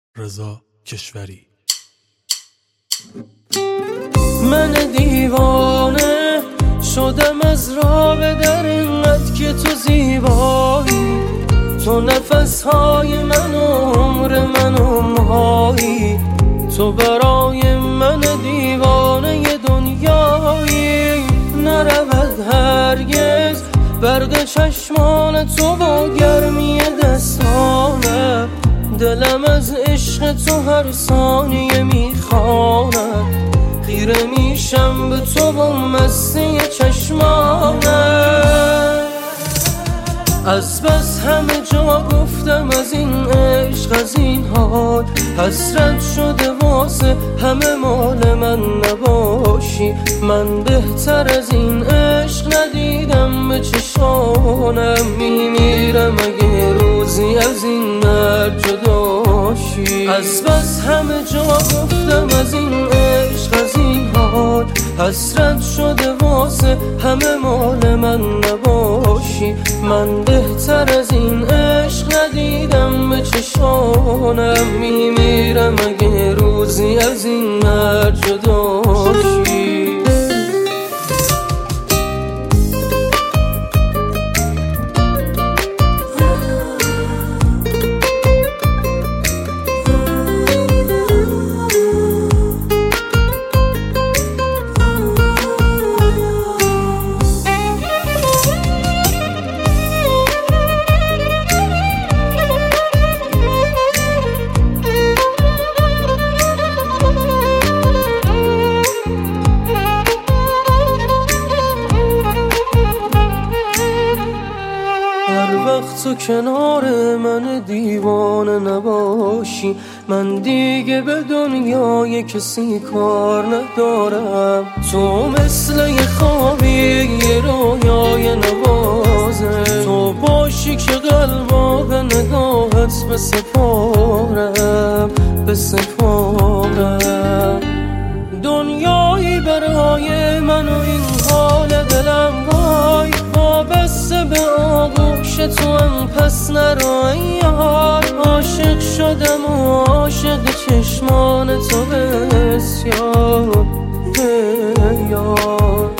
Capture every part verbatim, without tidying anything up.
رضا کشوری. من دیوانه شدم از راه در اینقدر که تو زیبایی، تو نفسهای من و عمر من و مایی، تو برای من دیوانه دنیایی. نرود هرگز برق چشمان تو با گرمی دستانه، دلم از عشق تو هر ثانیه میخواند، خیره میشم به تو با مستی چشمانه. از بس همه جا گفتم از این عشق از این حال، حسرت شده واسه همه مال من نباشی. من بهتر از این عشق ندیدم به چشانم، میمیرم اگه روزی از این مرد جدا شی. از بس همه جا گفتم از این عشق از این حال، حسرت شده واسه همه مال من نباشی. من بهتر از این عشق ندیدم به چشانم، میمیرم اگه روزی از این مرد جدا شی. تو کنار من دیوانه نباشی، من دیگه به دنیای کسی کار ندارم. تو مثل یه خوابی یه رویای نوازه، تو باشی که قلبا به نگاهت بسپارم بسپارم. دنیایی برای من و این حال دلم وای، وابسته به آغوش تو هم پس نرو یار. عاشق شدم و عاشق چشمان تو بسیار یار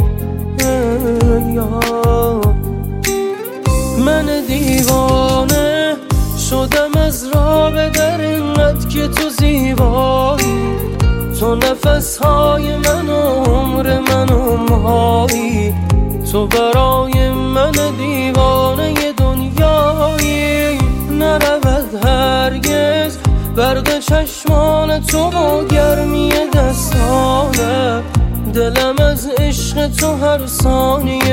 یار. من دیوانه شدم از راه در اینقدر که تو زیبایی، تو نفسهای من و عمر من و مایی، تو برای من دیوانه دنیایی. نرود هرگز برق چشمان تو با گرمی دستانه، دلم از عشق تو هر ثانیه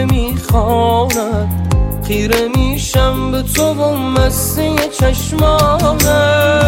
میخواند، خیره میشم به تو با مستی چشمانه.